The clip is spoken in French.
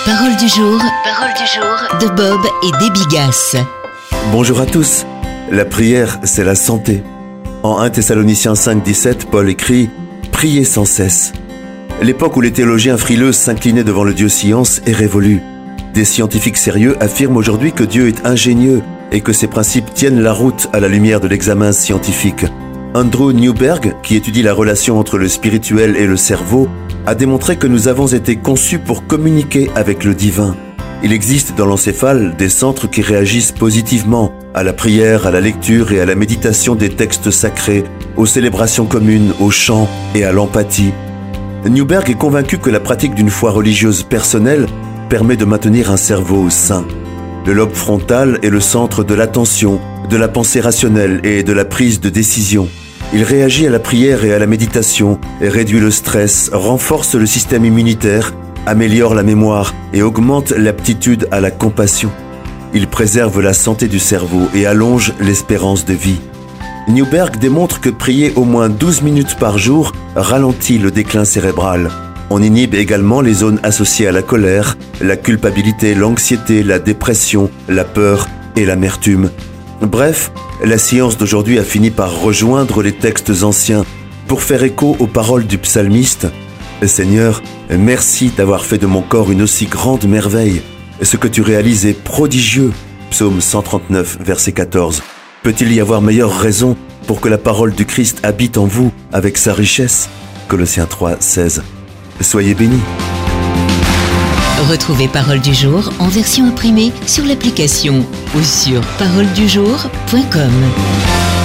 Parole du jour de Bob et Debbie Gass. Bonjour à tous. La prière, c'est la santé. En 1 Thessaloniciens 5,17, Paul écrit « Priez sans cesse ». L'époque où les théologiens frileux s'inclinaient devant le Dieu science est révolue. Des scientifiques sérieux affirment aujourd'hui que Dieu est ingénieux et que ses principes tiennent la route à la lumière de l'examen scientifique. Andrew Newberg, qui étudie la relation entre le spirituel et le cerveau, a démontré que nous avons été conçus pour communiquer avec le divin. Il existe dans l'encéphale des centres qui réagissent positivement à la prière, à la lecture et à la méditation des textes sacrés, aux célébrations communes, au chant et à l'empathie. Newberg est convaincu que la pratique d'une foi religieuse personnelle permet de maintenir un cerveau sain. Le lobe frontal est le centre de l'attention, de la pensée rationnelle et de la prise de décision. Il réagit à la prière et à la méditation, et réduit le stress, renforce le système immunitaire, améliore la mémoire et augmente l'aptitude à la compassion. Il préserve la santé du cerveau et allonge l'espérance de vie. Newberg démontre que prier au moins 12 minutes par jour ralentit le déclin cérébral. On inhibe également les zones associées à la colère, la culpabilité, l'anxiété, la dépression, la peur et l'amertume. Bref, la science d'aujourd'hui a fini par rejoindre les textes anciens pour faire écho aux paroles du psalmiste. « Seigneur, merci d'avoir fait de mon corps une aussi grande merveille. Ce que tu réalises est prodigieux. » Psaume 139, verset 14. Peut-il y avoir meilleure raison pour que la parole du Christ habite en vous avec sa richesse ? Colossiens 3, 16. Soyez bénis. Retrouvez Parole du jour en version imprimée sur l'application ou sur paroledujour.com.